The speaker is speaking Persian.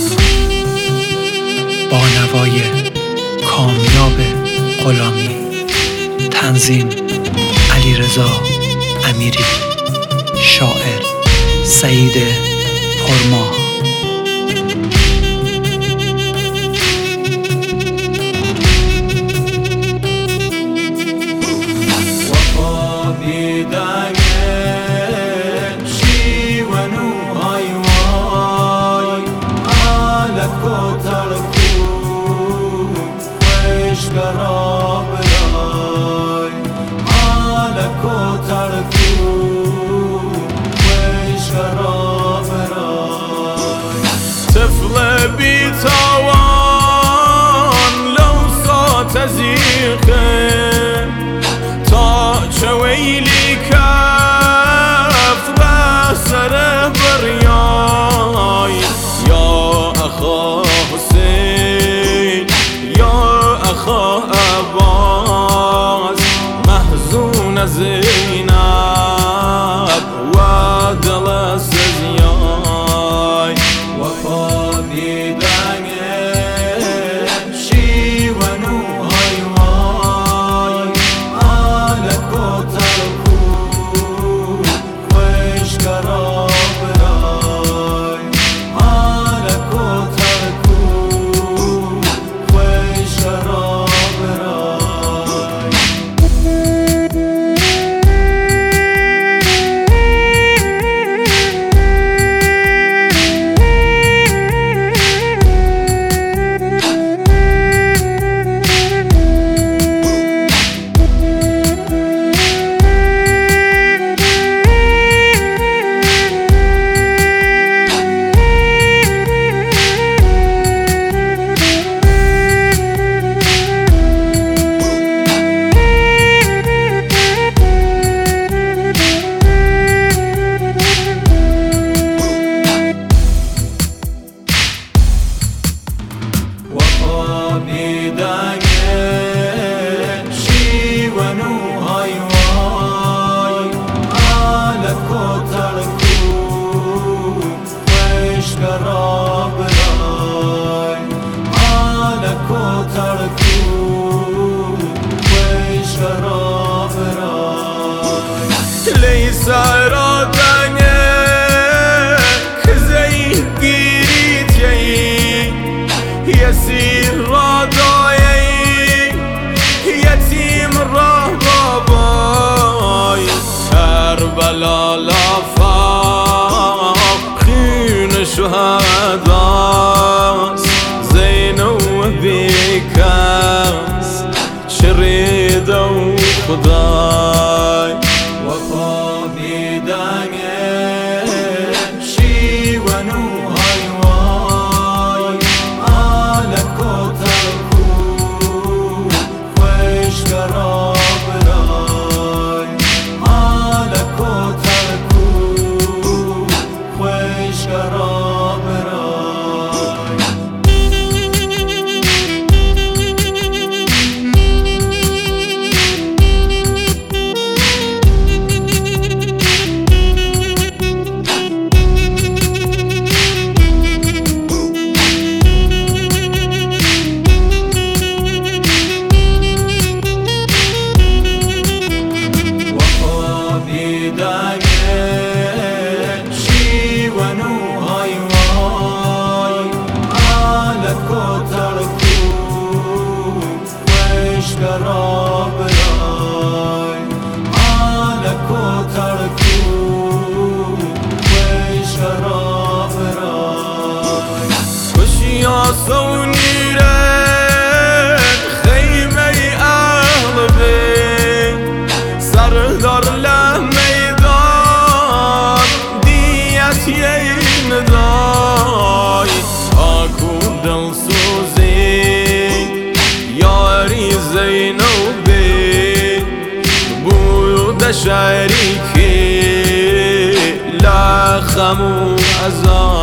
با نوای کامیاب غلامی، تنظیم علیرضا امیری، شاعر سعید پرماه. طفل بیتوان لو صوت زیقه تا چه ویلی کفت بسر بریای یا اخا حسین یا اخا عباس محزون زینب و دل سزیای وفا دیدنه شیونو های وای آلکو ترکو خوش کرا برای آلکو ترکو خوش کرا برای ليس رادنك زي قريتي يسير راداي يتيم رهباي كربلا لافاقين شهداء زينو بكاس شريد وخداي وفا دیدنه شیونو های وای آلکو ترکو خوش کرا برای آلکو ترکو خوش کرا برای صونيرك خيمة أغلبي سردار له ميدان ديت ينداي أكون دل سوزي ياري زينوبي بود شريكي لا خمو أزار